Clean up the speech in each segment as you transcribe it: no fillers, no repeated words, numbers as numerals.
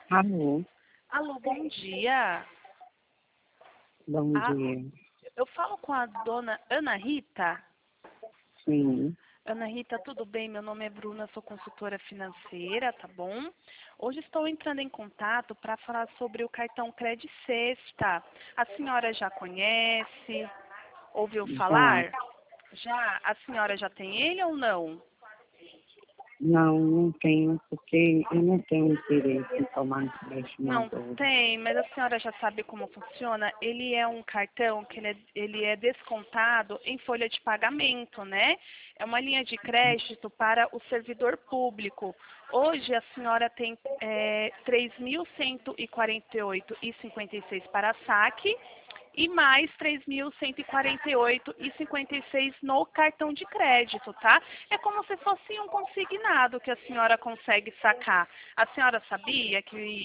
Alô, Alô, bom dia. bom Ah, dia. eu falo com a dona Ana Rita. Sim, Ana Rita, tudo bem? Meu nome é Bruna, sou consultora financeira, tá bom? Hoje estou entrando em contato para falar sobre o cartão Credit Sexta. A senhora já conhece? Ouviu já. falar? Já? A senhora já tem ele ou não? Não tenho, porque eu não tenho interesse em tomar empréstimo Não agora. tem, mas a senhora já sabe como funciona. Ele é um cartão que ele é descontado em folha de pagamento, né? É uma linha de crédito para o servidor público. Hoje a senhora tem 3.148,56 para saque e mais 3.148,56 no cartão de crédito, tá? É como se fosse um consignado que a senhora consegue sacar. A senhora sabia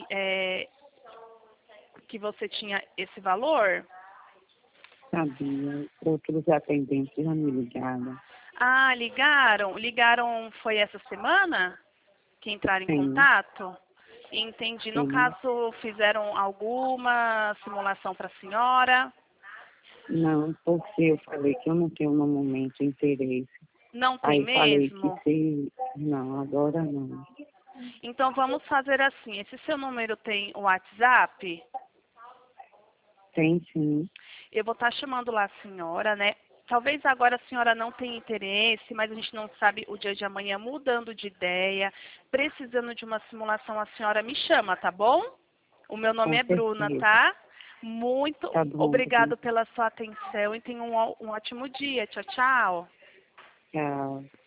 que você tinha esse valor? Sabia, outros atendentes já me ligaram. Ah, ligaram? Ligaram foi essa semana que entraram em Sim, contato? Entendi. No sim. caso, fizeram alguma simulação para a senhora? Não, porque eu falei que eu não tenho no momento interesse. Não tem Aí eu falei que mesmo? se... Não, agora não. Então vamos fazer assim. Esse seu número tem o WhatsApp? Tem sim, Eu vou estar chamando lá a senhora, né? Talvez agora a senhora não tenha interesse, mas a gente não sabe o dia de amanhã mudando de ideia, precisando de uma simulação, a senhora me chama, tá bom? O meu nome com é Bruna, certeza. tá? Muito Tá bom, Bruno. obrigado pela sua atenção e tenha um ótimo dia. Tchau, tchau. Tchau.